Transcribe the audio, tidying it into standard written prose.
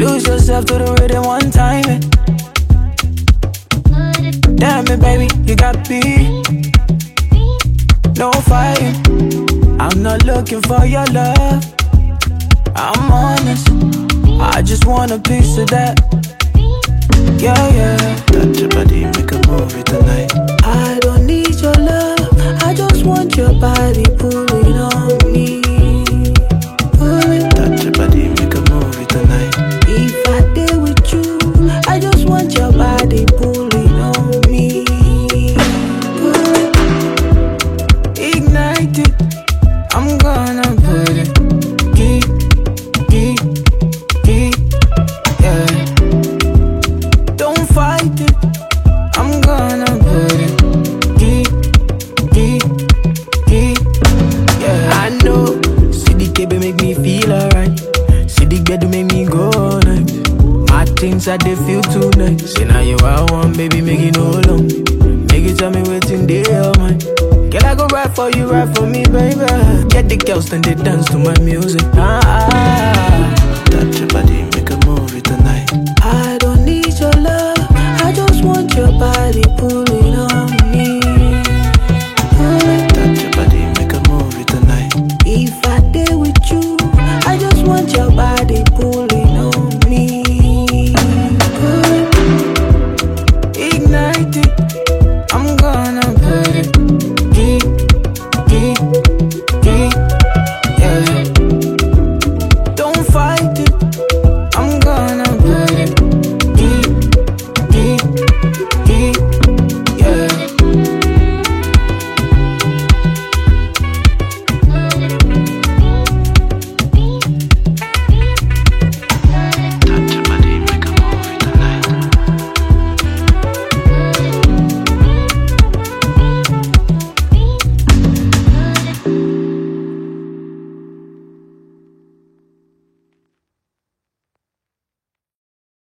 Lose yourself to the rhythm one time. Damn it, baby, you got me. No fighting. I'm not looking for your love. I'm honest. I just want a piece of that. Yeah, yeah. Touch your body, make a movie tonight. I don't need your love. I just want your body pulling on me. Touch your body, make a movie tonight. If I did with you, I just want your body pulling on me. Ignite it, I'm gonna put it. Keep, yeah. Don't fight it, I'm gonna put it. Keep, yeah. I know, see the KB make me feel alright. See the bed make me go all night. My things I they feel tonight. Say now you I want, baby, make it no long. Make it tell me waiting day or mine. Girl, I go ride for you, ride for me, baby. Get the girls, then they dance to my music.